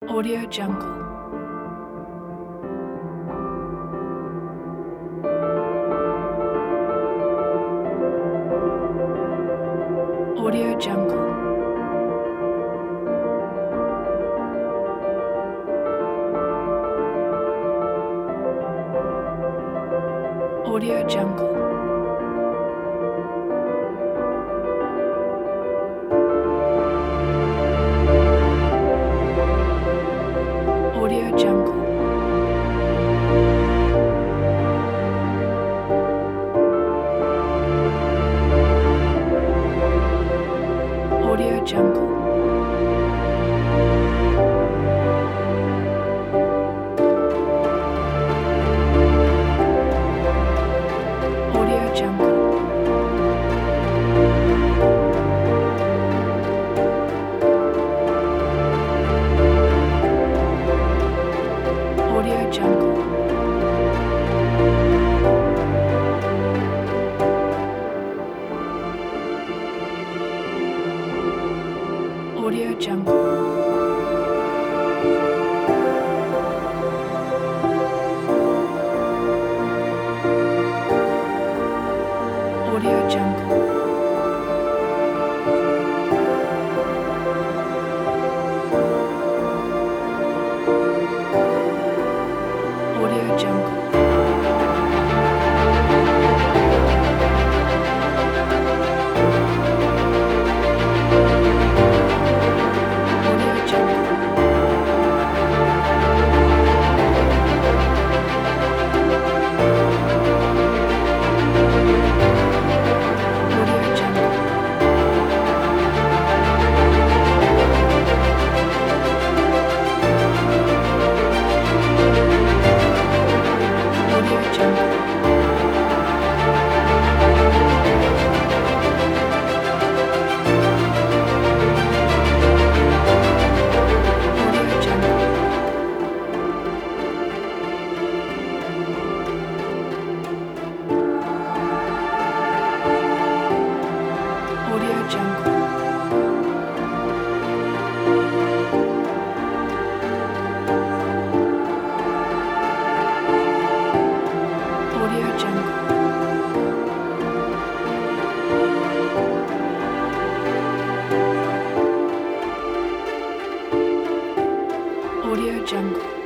Audio Jungle. Audio Jungle. Audio Jungle. Audio Jungle. Audio Jungle. Audio Jungle. Audio Jungle. Audio Jungle. Audio Jungle. Audio Jungle. Audio Jungle. Audio Jungle. Audio Jungle. Audio Jungle. Audio Jungle. Audio Jungle. Audio Jungle.